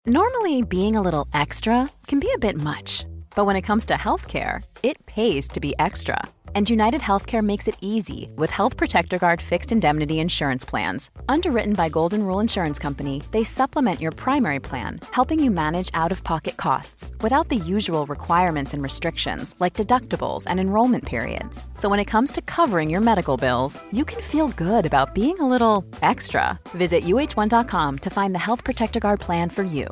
Normally, being a little extra can be a bit much, but when it comes to healthcare, it pays to be extra. And United Healthcare makes it easy with Health Protector Guard fixed indemnity insurance plans. Underwritten by Golden Rule Insurance Company, they supplement your primary plan, helping you manage out-of-pocket costs without the usual requirements and restrictions like deductibles and enrollment periods. So when it comes to covering your medical bills, you can feel good about being a little extra. Visit uh1.com to find the Health Protector Guard plan for you.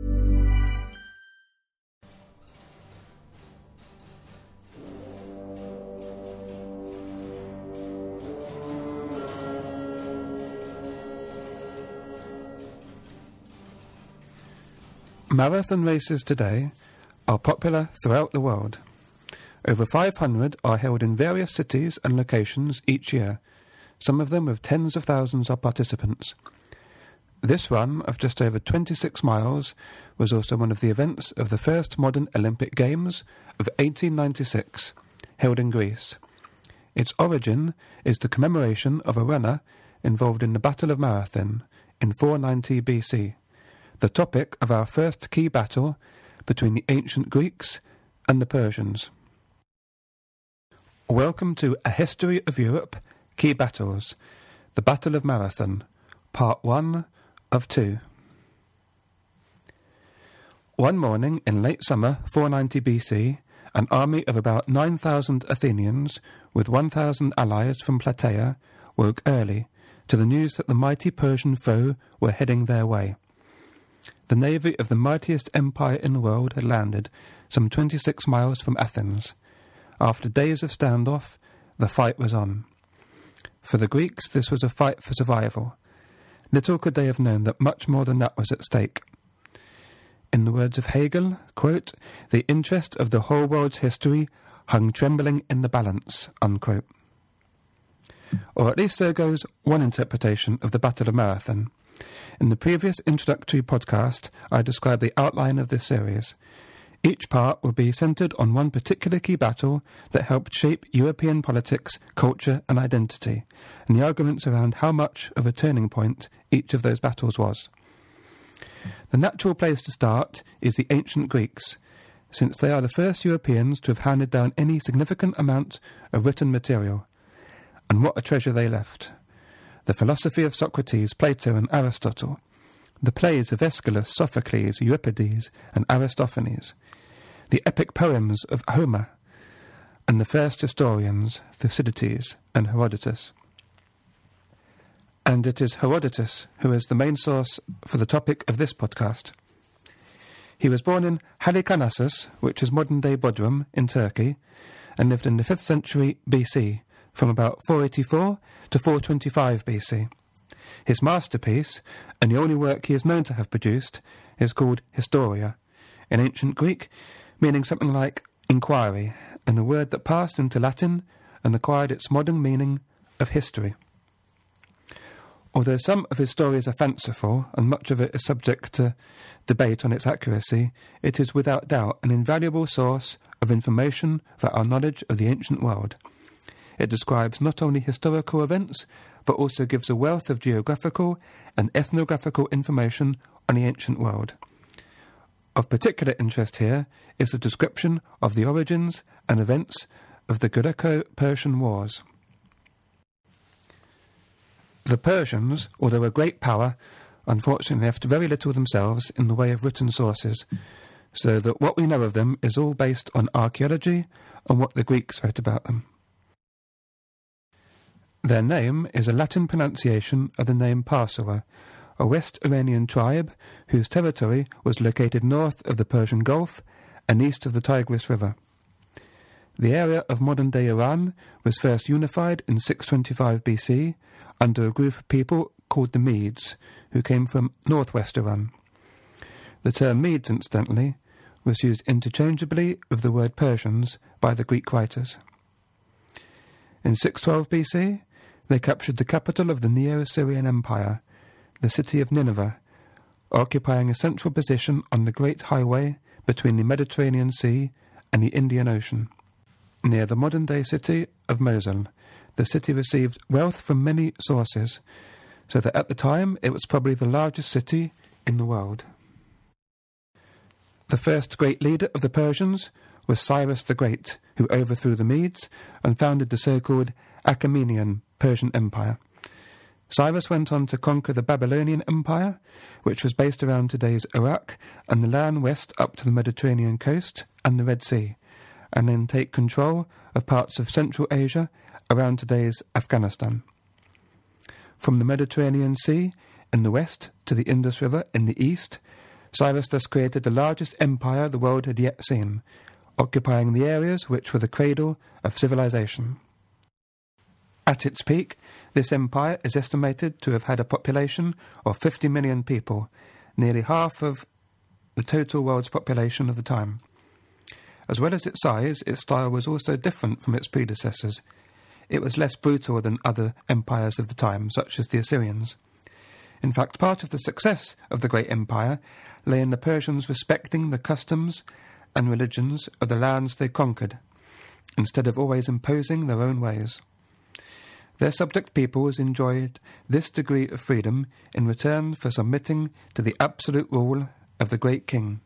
Marathon races today are popular throughout the world. Over 500 are held in various cities and locations each year, some of them with tens of thousands of participants. This run of just over 26 miles was also one of the events of the first modern Olympic Games of 1896, held in Greece. Its origin is the commemoration of a runner involved in the Battle of Marathon in 490 BC. The topic of our first key battle between the ancient Greeks and the Persians. Welcome to A History of Europe, Key Battles, the Battle of Marathon, Part 1 of 2. One morning in late summer 490 BC, an army of about 9,000 Athenians with 1,000 allies from Plataea woke early to the news that the mighty Persian foe were heading their way. The navy of the mightiest empire in the world had landed some 26 miles from Athens. After days of standoff, the fight was on. For the Greeks, this was a fight for survival. Little could they have known that much more than that was at stake. In the words of Hegel, quote, "The interest of the whole world's history hung trembling in the balance," unquote. Or at least so goes one interpretation of the Battle of Marathon. In the previous introductory podcast, I described the outline of this series. Each part will be centred on one particular key battle that helped shape European politics, culture and identity, and the arguments around how much of a turning point each of those battles was. The natural place to start is the ancient Greeks, since they are the first Europeans to have handed down any significant amount of written material. And what a treasure they left. The philosophy of Socrates, Plato and Aristotle, the plays of Aeschylus, Sophocles, Euripides and Aristophanes, the epic poems of Homer, and the first historians, Thucydides and Herodotus. And it is Herodotus who is the main source for the topic of this podcast. He was born in Halikarnassus, which is modern-day Bodrum, in Turkey, and lived in the 5th century BC, from about 484 to 425 BC. His masterpiece, and the only work he is known to have produced, is called Historia, in ancient Greek, meaning something like inquiry, and a word that passed into Latin and acquired its modern meaning of history. Although some of his stories are fanciful, and much of it is subject to debate on its accuracy, it is without doubt an invaluable source of information for our knowledge of the ancient world. It describes not only historical events, but also gives a wealth of geographical and ethnographical information on the ancient world. Of particular interest here is the description of the origins and events of the Greco-Persian Wars. The Persians, although a great power, unfortunately left very little themselves in the way of written sources, so that what we know of them is all based on archaeology and what the Greeks wrote about them. Their name is a Latin pronunciation of the name Parsua, a West Iranian tribe whose territory was located north of the Persian Gulf and east of the Tigris River. The area of modern-day Iran was first unified in 625 BC under a group of people called the Medes, who came from northwest Iran. The term Medes, incidentally, was used interchangeably with the word Persians by the Greek writers. In 612 BC, they captured the capital of the Neo-Assyrian Empire, the city of Nineveh, occupying a central position on the Great Highway between the Mediterranean Sea and the Indian Ocean. Near the modern-day city of Mosul, the city received wealth from many sources, so that at the time it was probably the largest city in the world. The first great leader of the Persians was Cyrus the Great, who overthrew the Medes and founded the so-called Achaemenian Persian Empire. Cyrus went on to conquer the Babylonian Empire, which was based around today's Iraq and the land west up to the Mediterranean coast and the Red Sea, and then take control of parts of Central Asia around today's Afghanistan. From the Mediterranean Sea in the west to the Indus River in the east, Cyrus thus created the largest empire the world had yet seen, occupying the areas which were the cradle of civilization. At its peak, this empire is estimated to have had a population of 50 million people, nearly half of the total world's population of the time. As well as its size, its style was also different from its predecessors. It was less brutal than other empires of the time, such as the Assyrians. In fact, part of the success of the great empire lay in the Persians respecting the customs and religions of the lands they conquered, instead of always imposing their own ways. Their subject peoples enjoyed this degree of freedom in return for submitting to the absolute rule of the great king.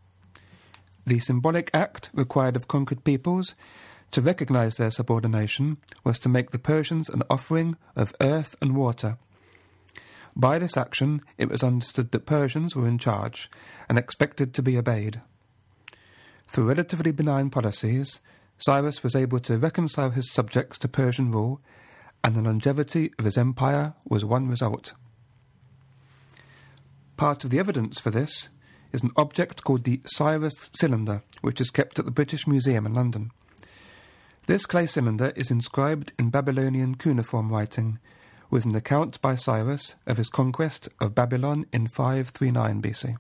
The symbolic act required of conquered peoples to recognize their subordination was to make the Persians an offering of earth and water. By this action, it was understood that Persians were in charge and expected to be obeyed. Through relatively benign policies, Cyrus was able to reconcile his subjects to Persian rule, and the longevity of his empire was one result. Part of the evidence for this is an object called the Cyrus Cylinder, which is kept at the British Museum in London. This clay cylinder is inscribed in Babylonian cuneiform writing, with an account by Cyrus of his conquest of Babylon in 539 BC.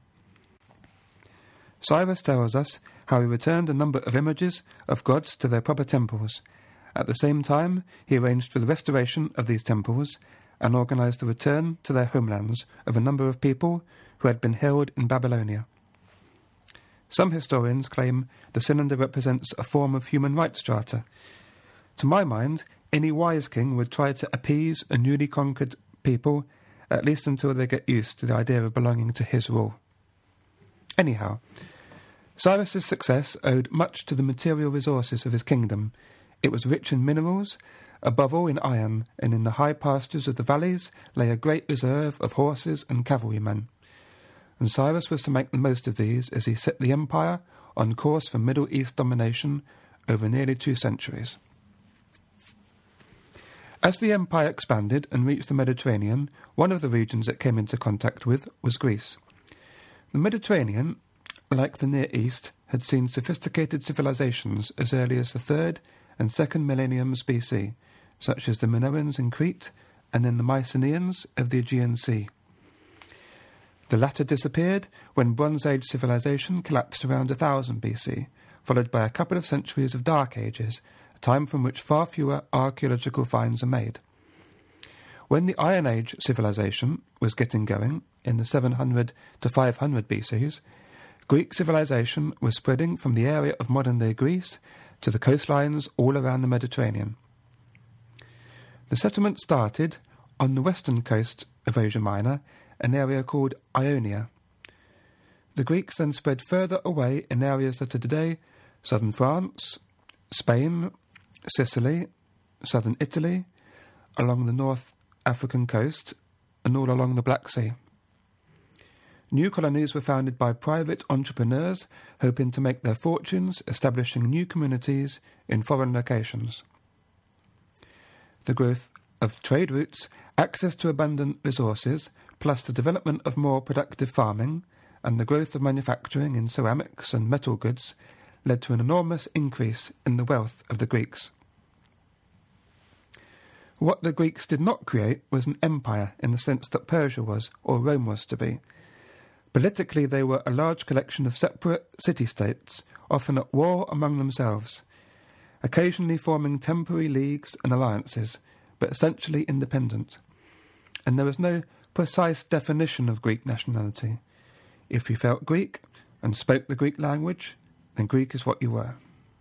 Cyrus tells us how he returned a number of images of gods to their proper temples. At the same time, he arranged for the restoration of these temples and organized the return to their homelands of a number of people who had been held in Babylonia. Some historians claim the cylinder represents a form of human rights charter. To my mind, any wise king would try to appease a newly conquered people, at least until they get used to the idea of belonging to his rule. Anyhow, Cyrus's success owed much to the material resources of his kingdom. It was rich in minerals, above all in iron, and in the high pastures of the valleys lay a great reserve of horses and cavalrymen. And Cyrus was to make the most of these as he set the empire on course for Middle East domination over nearly 2 centuries. As the empire expanded and reached the Mediterranean, one of the regions it came into contact with was Greece. The Mediterranean, like the Near East, had seen sophisticated civilizations as early as the 3rd and 2nd millenniums BC, such as the Minoans in Crete and then the Mycenaeans of the Aegean Sea. The latter disappeared when Bronze Age civilization collapsed around 1000 BC, followed by a couple of centuries of Dark Ages, a time from which far fewer archaeological finds are made. When the Iron Age civilization was getting going, in the 700 to 500 BCs, Greek civilization was spreading from the area of modern-day Greece to the coastlines all around the Mediterranean. The settlement started on the western coast of Asia Minor, an area called Ionia. The Greeks then spread further away in areas that are today southern France, Spain, Sicily, southern Italy, along the North African coast, and all along the Black Sea. New colonies were founded by private entrepreneurs hoping to make their fortunes establishing new communities in foreign locations. The growth of trade routes, access to abundant resources, plus the development of more productive farming, and the growth of manufacturing in ceramics and metal goods led to an enormous increase in the wealth of the Greeks. What the Greeks did not create was an empire in the sense that Persia was, or Rome was to be. Politically, they were a large collection of separate city-states, often at war among themselves, occasionally forming temporary leagues and alliances, but essentially independent. And there was no precise definition of Greek nationality. If you felt Greek and spoke the Greek language, then Greek is what you were.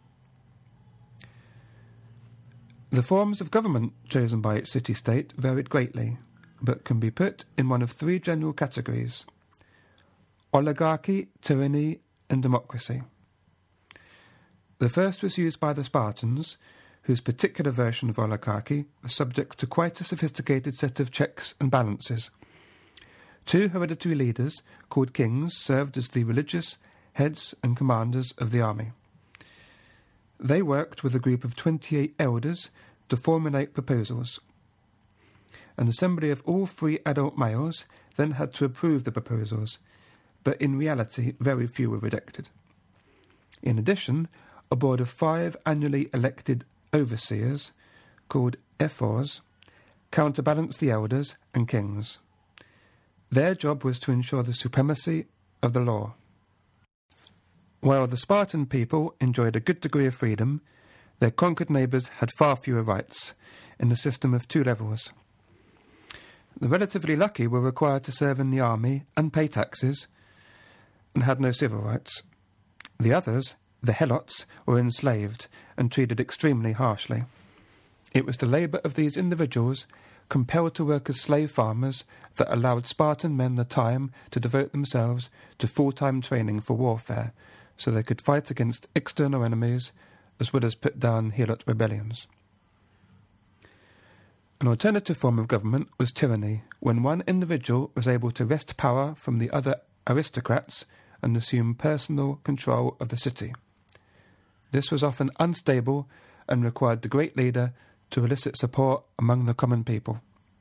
The forms of government chosen by each city-state varied greatly, but can be put in one of 3 general categories: oligarchy, tyranny, and democracy. The first was used by the Spartans, whose particular version of oligarchy was subject to quite a sophisticated set of checks and balances. 2 hereditary leaders, called kings, served as the religious heads and commanders of the army. They worked with a group of 28 elders to formulate proposals. An assembly of all 3 adult males then had to approve the proposals, but in reality very few were rejected. In addition, a board of 5 annually elected overseers, called ephors, counterbalanced the elders and kings. Their job was to ensure the supremacy of the law. While the Spartan people enjoyed a good degree of freedom, their conquered neighbours had far fewer rights, in a system of 2 levels. The relatively lucky were required to serve in the army and pay taxes, and had no civil rights. The others, the helots, were enslaved and treated extremely harshly. It was the labour of these individuals, compelled to work as slave farmers, that allowed Spartan men the time to devote themselves to full-time training for warfare, so they could fight against external enemies as well as put down helot rebellions. An alternative form of government was tyranny, when one individual was able to wrest power from the other aristocrats and assume personal control of the city. This was often unstable and required the great leader to elicit support among the common people.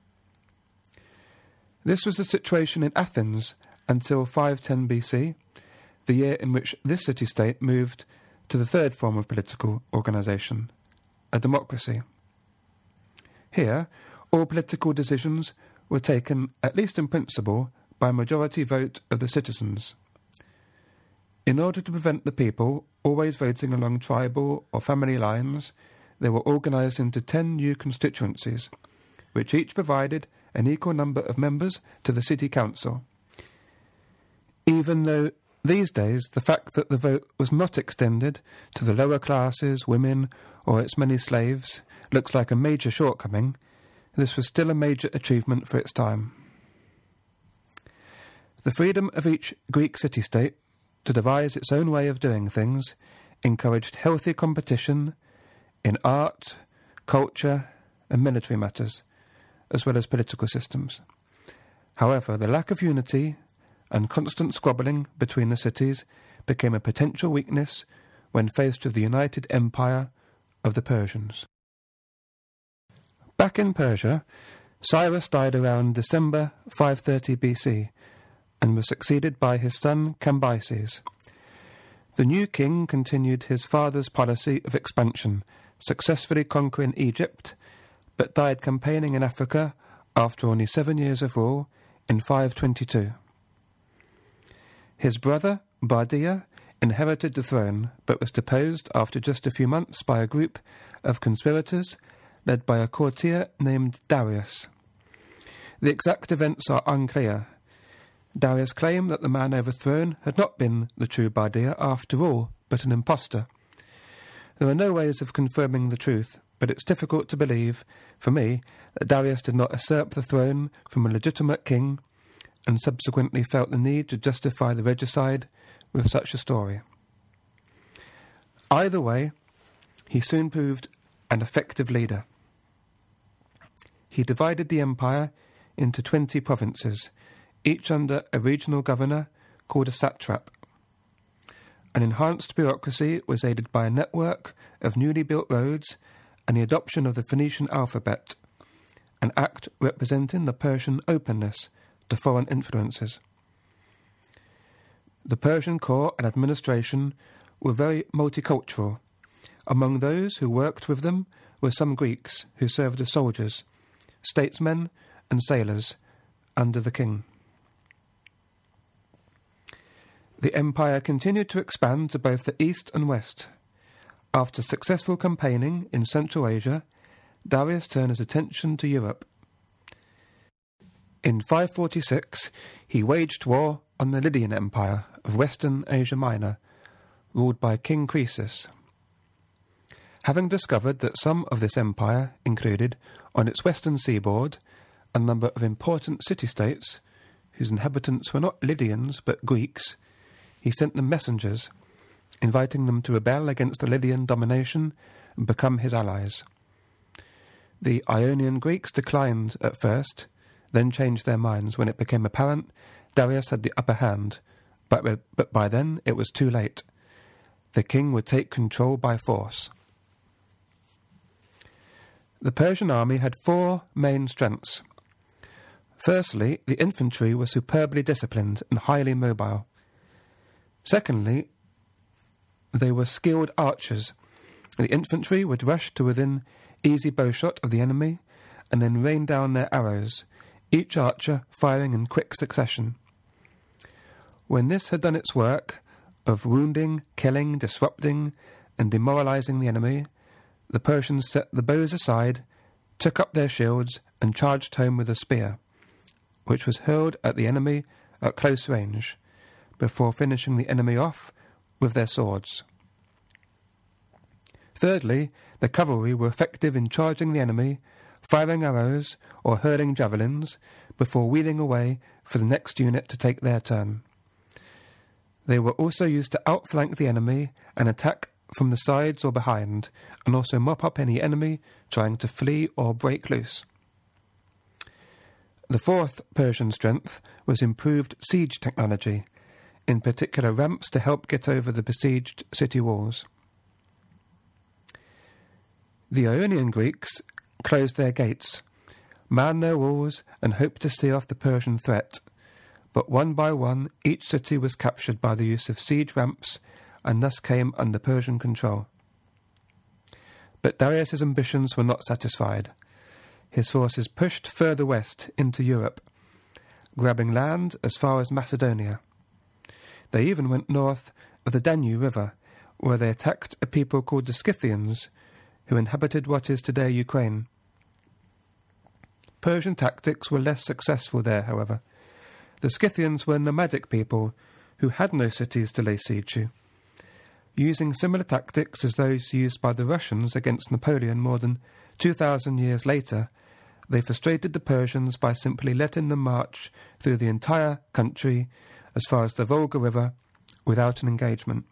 This was the situation in Athens until 510 BC, the year in which this city-state moved to the 3rd form of political organisation, a democracy. Here, all political decisions were taken, at least in principle, by a majority vote of the citizens. In order to prevent the people always voting along tribal or family lines, they were organised into 10 new constituencies, which each provided an equal number of members to the city council. Even though these days the fact that the vote was not extended to the lower classes, women, or its many slaves looks like a major shortcoming, this was still a major achievement for its time. The freedom of each Greek city-state to devise its own way of doing things encouraged healthy competition in art, culture, and military matters, as well as political systems. However, the lack of unity and constant squabbling between the cities became a potential weakness when faced with the united empire of the Persians. Back in Persia, Cyrus died around December 530 BC and was succeeded by his son Cambyses. The new king continued his father's policy of expansion, successfully conquering Egypt, but died campaigning in Africa after only 7 years of rule in 522. His brother, Bardiya, inherited the throne, but was deposed after just a few months by a group of conspirators led by a courtier named Darius. The exact events are unclear. Darius claimed that the man overthrown had not been the true Bardiya after all, but an impostor. There are no ways of confirming the truth, but it's difficult to believe, for me, that Darius did not usurp the throne from a legitimate king and subsequently felt the need to justify the regicide with such a story. Either way, he soon proved an effective leader. He divided the empire into 20 provinces, each under a regional governor called a satrap. An enhanced bureaucracy was aided by a network of newly built roads and the adoption of the Phoenician alphabet, an act representing the Persian openness to foreign influences. The Persian court and administration were very multicultural. Among those who worked with them were some Greeks who served as soldiers, statesmen and sailors under the king. The empire continued to expand to both the east and west. After successful campaigning in Central Asia, Darius turned his attention to Europe. In 546, he waged war on the Lydian Empire of Western Asia Minor, ruled by King Croesus. Having discovered that some of this empire included, on its western seaboard, a number of important city-states whose inhabitants were not Lydians but Greeks, he sent them messengers, inviting them to rebel against the Lydian domination and become his allies. The Ionian Greeks declined at first, then changed their minds when it became apparent Darius had the upper hand, but by then it was too late. The king would take control by force. The Persian army had 4 main strengths. Firstly, the infantry were superbly disciplined and highly mobile. Secondly, they were skilled archers. The infantry would rush to within easy bowshot of the enemy and then rain down their arrows, each archer firing in quick succession. When this had done its work of wounding, killing, disrupting, and demoralizing the enemy, the Persians set the bows aside, took up their shields, and charged home with a spear, which was hurled at the enemy at close range, before finishing the enemy off with their swords. Thirdly, the cavalry were effective in charging the enemy, firing arrows or hurling javelins, before wheeling away for the next unit to take their turn. They were also used to outflank the enemy and attack from the sides or behind, and also mop up any enemy trying to flee or break loose. The fourth Persian strength was improved siege technology, in particular ramps to help get over the besieged city walls. The Ionian Greeks closed their gates, manned their walls, and hoped to see off the Persian threat, but one by one each city was captured by the use of siege ramps and thus came under Persian control. But Darius's ambitions were not satisfied. His forces pushed further west into Europe, grabbing land as far as Macedonia. They even went north of the Danube River, where they attacked a people called the Scythians, who inhabited what is today Ukraine. Persian tactics were less successful there, however. The Scythians were nomadic people who had no cities to lay siege to. Using similar tactics as those used by the Russians against Napoleon more than 2,000 years later, they frustrated the Persians by simply letting them march through the entire country as far as the Volga River without an engagement.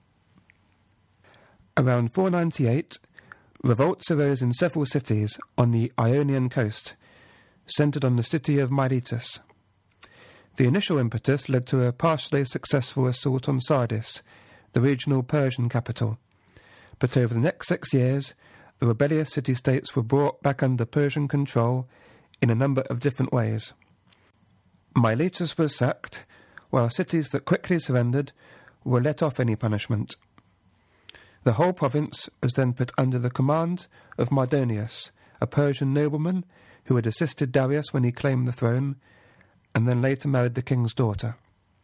Around 498, revolts arose in several cities on the Ionian coast, centred on the city of Miletus. The initial impetus led to a partially successful assault on Sardis, the regional Persian capital. But over the next 6 years, the rebellious city-states were brought back under Persian control in a number of different ways. Miletus was sacked, while cities that quickly surrendered were let off any punishment. The whole province was then put under the command of Mardonius, a Persian nobleman who had assisted Darius when he claimed the throne, and then later married the king's daughter.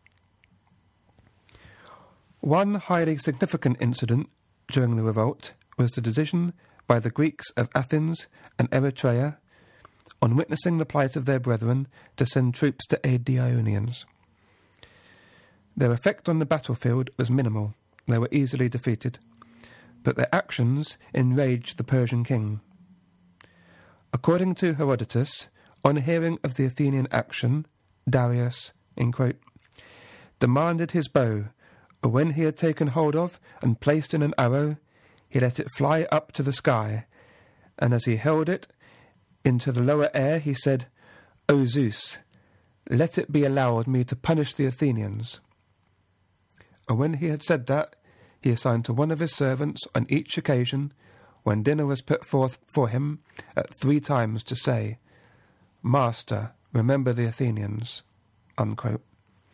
One highly significant incident during the revolt was the decision by the Greeks of Athens and Eretria, on witnessing the plight of their brethren, to send troops to aid the Ionians. Their effect on the battlefield was minimal. They were easily defeated, but their actions enraged the Persian king. According to Herodotus, on hearing of the Athenian action, Darius, in quote, demanded his bow, and when he had taken hold of and placed in an arrow, he let it fly up to the sky, and as he held it into the lower air, he said, O Zeus, let it be allowed me to punish the Athenians. And when he had said that, he assigned to one of his servants on each occasion, when dinner was put forth for him, at 3 times to say, Master, remember the Athenians. Unquote.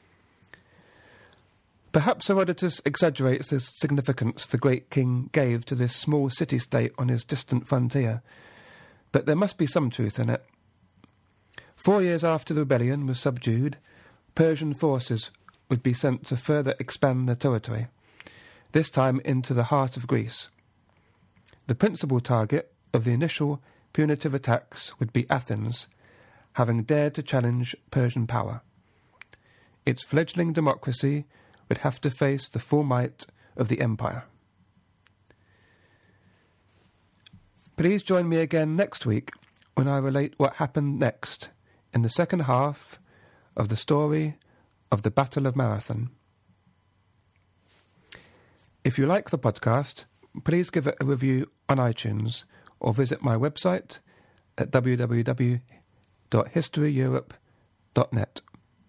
Perhaps Herodotus exaggerates the significance the great king gave to this small city-state on his distant frontier, but there must be some truth in it. 4 years after the rebellion was subdued, Persian forces would be sent to further expand their territory, this time into the heart of Greece. The principal target of the initial punitive attacks would be Athens, having dared to challenge Persian power. Its fledgling democracy would have to face the full might of the empire. Please join me again next week when I relate what happened next in the second half of the story of the Battle of Marathon. If you like the podcast, please give it a review on iTunes or visit my website at www.historyeurope.net.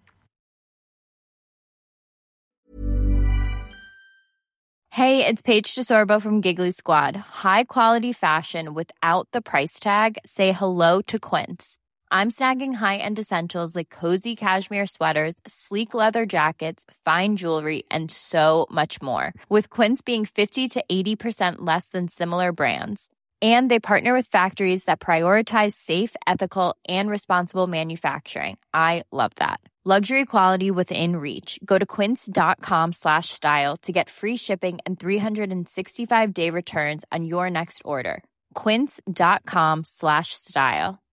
Hey, it's Paige DeSorbo from Giggly Squad. High quality fashion without the price tag. Say hello to Quince. I'm snagging high-end essentials like cozy cashmere sweaters, sleek leather jackets, fine jewelry, and so much more. With Quince being 50 to 80% less than similar brands. And they partner with factories that prioritize safe, ethical, and responsible manufacturing. I love that. Luxury quality within reach. Go to quince.com/style to get free shipping and 365-day returns on your next order. Quince.com/style.